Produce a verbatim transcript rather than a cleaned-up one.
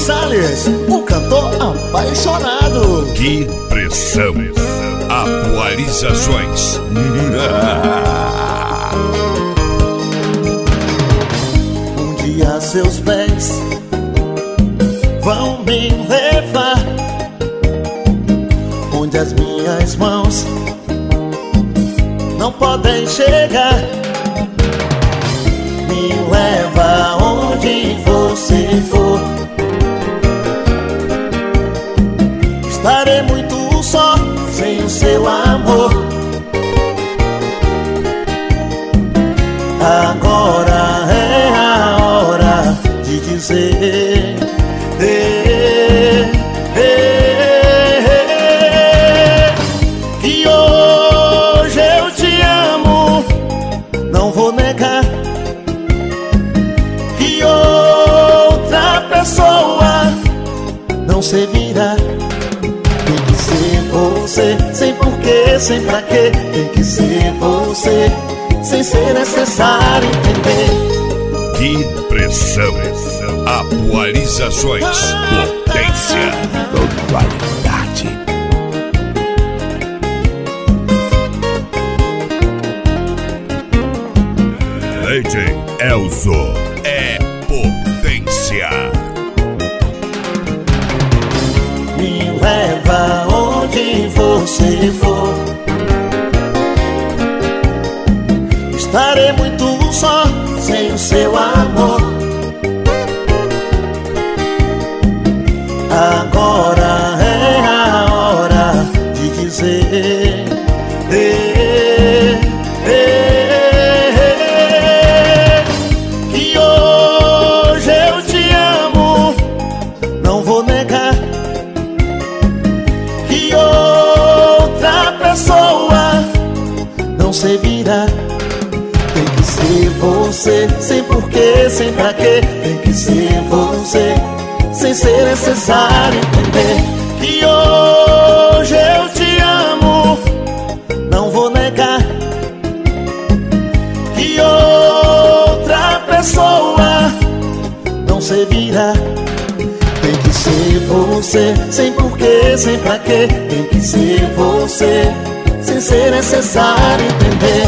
Salles, o cantor apaixonado. Que pressão! Atualizações. Um dia seus pés vão me levar onde as minhas mãos não podem chegar. Me leva onde você for. Estarei muito só sem o seu amor. Agora é a hora de dizer eh, eh, eh, que hoje eu te amo. Não vou negar que outra pessoa não servirá. Tem que ser você, sem porquê, sem pra quê. Tem que ser você, sem ser necessário entender. Que pressão! Atualizações. Potência. Qualidade. D J Elzo é potência. Me leva onde você for. Estarei muito só sem o seu amor. Agora é a hora de dizer eh, eh, eh, que hoje eu te amo. Não vou negar que outra pessoa não servirá. Tem que ser você, sem porquê, sem pra quê. Tem que ser você, sem ser necessário entender. Que hoje eu te amo. Não vou negar que outra pessoa não servirá. Tem que ser você, sem porquê, sem pra quê. Tem que ser você, sem ser necessário entender.